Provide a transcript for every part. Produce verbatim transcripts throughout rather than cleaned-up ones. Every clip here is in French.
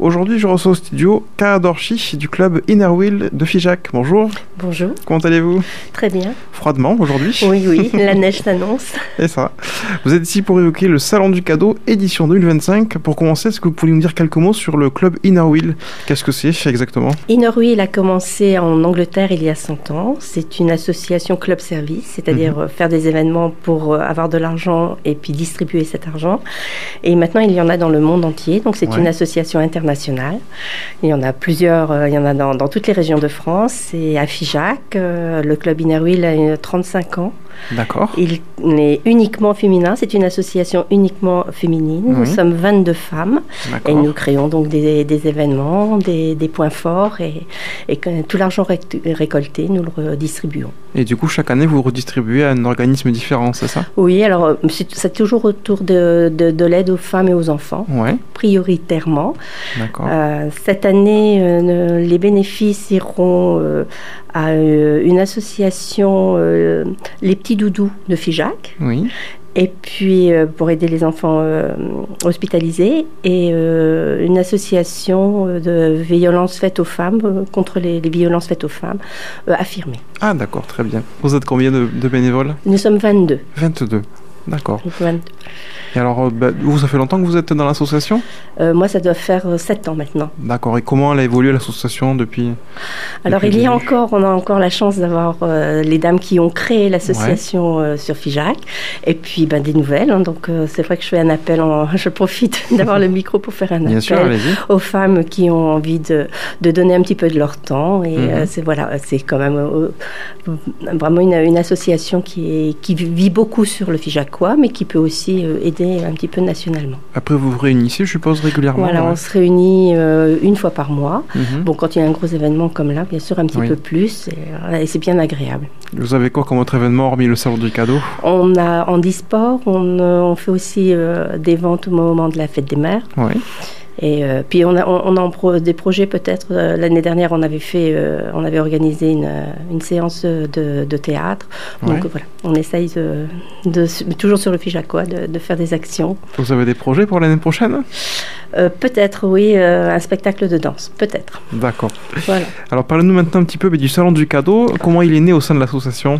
Aujourd'hui, je reçois au studio Cara Dorchi du club Inner Wheel de Figeac. Bonjour. Bonjour. Comment allez-vous? Très bien. Froidement aujourd'hui. Oui, oui, la neige s'annonce. C'est ça. Vous êtes ici pour évoquer le Salon du Cadeau édition deux mille vingt-cinq. Pour commencer, est-ce que vous pouvez nous dire quelques mots sur le club Inner Wheel? Qu'est-ce que c'est exactement? Inner Wheel a commencé en Angleterre il y a cent ans. C'est une association club-service, c'est-à-dire mmh. faire des événements pour avoir de l'argent et puis distribuer cet argent. Et maintenant, il y en a dans le monde entier. Donc, c'est ouais. une association internationale. Il y en a plusieurs, euh, il y en a dans, dans toutes les régions de France. Et à Figeac, euh, le club Inner Wheel a trente-cinq ans. D'accord. Il est uniquement féminin, c'est une association uniquement féminine. Oui. Nous sommes vingt-deux femmes. D'accord. Et nous créons donc des, des événements, des, des points forts et, et que tout l'argent ré- récolté, nous le redistribuons. Et du coup, chaque année, vous redistribuez à un organisme différent, c'est ça? Oui, alors c'est, c'est toujours autour de, de, de l'aide aux femmes et aux enfants, ouais. prioritairement. D'accord. Euh, cette année, euh, les bénéfices iront euh, à euh, une association, euh, les petits doudous de Figeac. Oui. Et puis euh, pour aider les enfants euh, hospitalisés et euh, une association de violences faites aux femmes, euh, contre les, les violences faites aux femmes, euh, affirmées. Ah d'accord, très bien. Vous êtes combien de, de bénévoles? Nous sommes vingt-deux. vingt-deux, d'accord. vingt-deux. Et alors, bah, vous, ça fait longtemps que vous êtes dans l'association? euh, Moi, ça doit faire euh, sept ans maintenant. D'accord. Et comment elle a évolué l'association depuis? Alors, depuis il y a encore, on a encore la chance d'avoir euh, les dames qui ont créé l'association ouais. euh, sur Figeac, et puis ben, des nouvelles. Hein, donc, euh, c'est vrai que je fais un appel, en, je profite d'avoir le micro pour faire un Bien appel sûr, aux femmes qui ont envie de, de donner un petit peu de leur temps. Et mm-hmm. euh, c'est voilà, c'est quand même euh, vraiment une, une association qui, est, qui vit beaucoup sur le Figeacois, mais qui peut aussi euh, aider un petit peu nationalement. Après, vous vous réunissez, je suppose, régulièrement? Voilà, ouais. on se réunit euh, une fois par mois. Mm-hmm. Bon, quand il y a un gros événement comme là, bien sûr, un petit oui. peu plus, et, et c'est bien agréable. Vous avez quoi comme autre événement, hormis le Salon du Cadeau? On a en e-sport, on, on fait aussi euh, des ventes au moment de la fête des mères. Oui. Et euh, puis on a, on, on a en pro, des projets peut-être. Euh, l'année dernière, on avait fait, euh, on avait organisé une, une séance de, de théâtre. Donc ouais. voilà, on essaye de, de, toujours sur le Figeacois de, de faire des actions. Vous avez des projets pour l'année prochaine? euh, Peut-être, oui, euh, un spectacle de danse, peut-être. D'accord. Voilà. Alors parlez-nous maintenant un petit peu du Salon du Cadeau. Comment il est né au sein de l'association?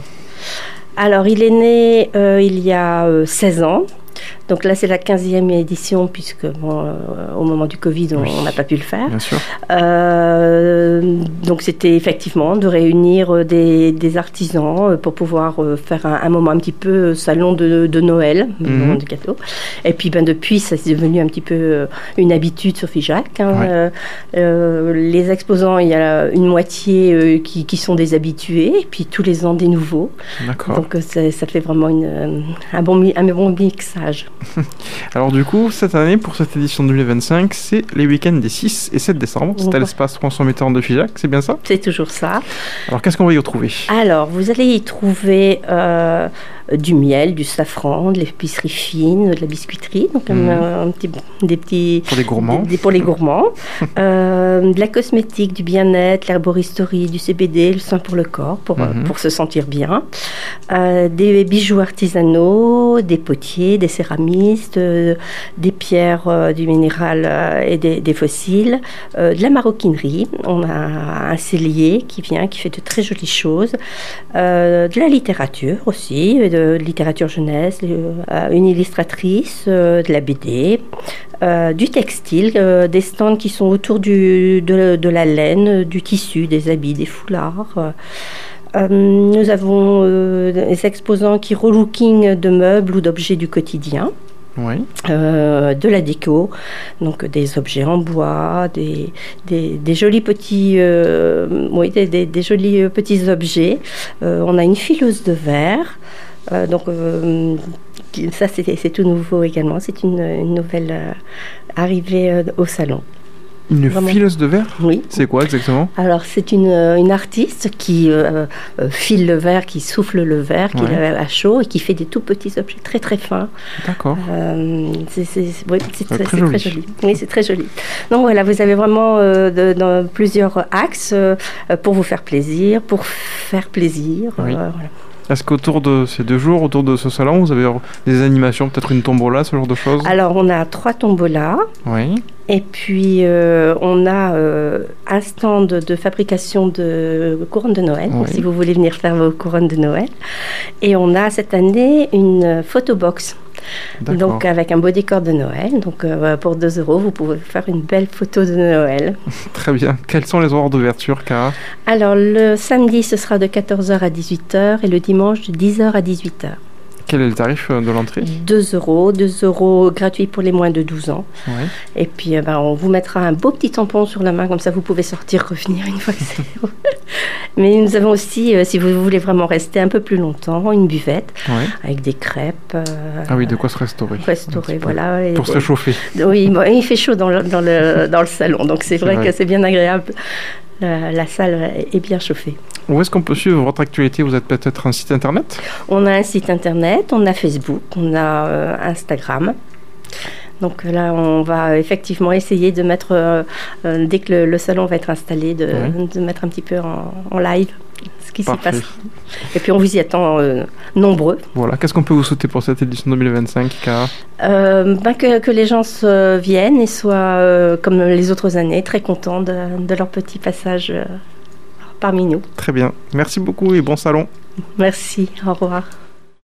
Alors il est né euh, il y a euh, seize ans. Donc là, c'est la quinzième édition, puisque bon, euh, au moment du Covid, on n'a oui. pas pu le faire. Bien sûr. Euh, donc c'était effectivement de réunir des, des artisans pour pouvoir euh, faire un, un moment un petit peu salon de, de Noël, mm-hmm. moment du gâteau. Et puis ben, depuis, ça c'est devenu un petit peu une habitude sur Figeac. Hein. Ouais. Euh, euh, les exposants, il y a une moitié euh, qui, qui sont des habitués, et puis tous les ans des nouveaux. D'accord. Donc ça, ça fait vraiment une, un, bon, un bon mixage. Alors du coup, cette année, pour cette édition deux mille vingt-cinq, c'est les week-ends des six et sept décembre. C'est à l'espace trois cents metteurs de Figeac, c'est bien ça? C'est toujours ça. Alors qu'est-ce qu'on va y retrouver? Alors, vous allez y trouver euh, du miel, du safran, de l'épicerie fine, de la biscuiterie, donc mmh. un, un petit, des petits... Pour les gourmands. Des, des, pour les gourmands. euh, de la cosmétique, du bien-être, l'herboristerie, du C B D, le soin pour le corps, pour, mmh. pour se sentir bien. Euh, des bijoux artisanaux, des potiers, des céramistes, euh, des pierres, euh, du minéral euh, et des, des fossiles, euh, de la maroquinerie. On a un cellier qui vient, qui fait de très jolies choses, euh, de la littérature aussi, de littérature jeunesse, euh, une illustratrice, euh, de la B D, euh, du textile, euh, des stands qui sont autour du, de, de la laine, du tissu, des habits, des foulards. Euh, Euh, nous avons euh, des exposants qui relooking de meubles ou d'objets du quotidien. Oui. Euh, de la déco, donc des objets en bois, des, des, des jolis petits, euh, oui, des, des, des jolis euh, petits objets. Euh, on a une fileuse de verre, euh, donc euh, ça c'est, c'est tout nouveau également. C'est une, une nouvelle euh, arrivée euh, au salon. Une Vraiment. fileuse de verre? Oui. C'est quoi exactement? Alors, c'est une, une artiste qui euh, euh, file le verre, qui souffle le verre, qui ouais. est à chaud et qui fait des tout petits objets très très fins. D'accord. Euh, c'est, c'est, oui, c'est, très, très, c'est très joli. Oui, c'est très joli. Donc voilà, vous avez vraiment euh, de, de, plusieurs axes euh, pour vous faire plaisir, pour faire plaisir. Oui. Euh, voilà. Est-ce qu'autour de ces deux jours, autour de ce salon, vous avez des animations, peut-être une tombola, ce genre de choses? Alors, on a trois tombolas. Oui. Et puis, euh, on a euh, un stand de fabrication de couronnes de Noël, oui. si vous voulez venir faire vos couronnes de Noël. Et on a cette année une photobox. Donc avec un beau décor de Noël. Donc euh, pour deux euros, vous pouvez faire une belle photo de Noël. Très bien. Quels sont les horaires d'ouverture, Cara? Alors le samedi, ce sera de quatorze heures à dix-huit heures et le dimanche de dix heures à dix-huit heures. Quel est le tarif de l'entrée? deux euros. deux euros gratuit pour les moins de douze ans. Ouais. Et puis, euh, ben, on vous mettra un beau petit tampon sur la main, comme ça vous pouvez sortir, revenir une fois que c'est... Mais nous avons aussi, euh, si vous voulez vraiment rester un peu plus longtemps, une buvette ouais. avec des crêpes. Euh, ah oui, de quoi se restaurer. Restaurer, voilà. Pour et, se réchauffer. Oui, bon, il fait chaud dans le, dans le, dans le salon, donc c'est, c'est vrai, vrai que c'est bien agréable. La, la salle est bien chauffée. Où est-ce qu'on peut suivre votre actualité? Vous êtes peut-être un site internet? On a un site internet, on a Facebook, on a euh, Instagram. Donc là, on va effectivement essayer de mettre, euh, euh, dès que le, le salon va être installé, de, oui. de mettre un petit peu en, en live ce qui s'y passe. Et puis on vous y attend euh, nombreux. Voilà. Qu'est-ce qu'on peut vous souhaiter pour cette édition deux mille vingt-cinq, Cara? euh, ben que, que les gens se viennent et soient, euh, comme les autres années, très contents de, de leur petit passage euh, parmi nous. Très bien. Merci beaucoup et bon salon. Merci. Au revoir.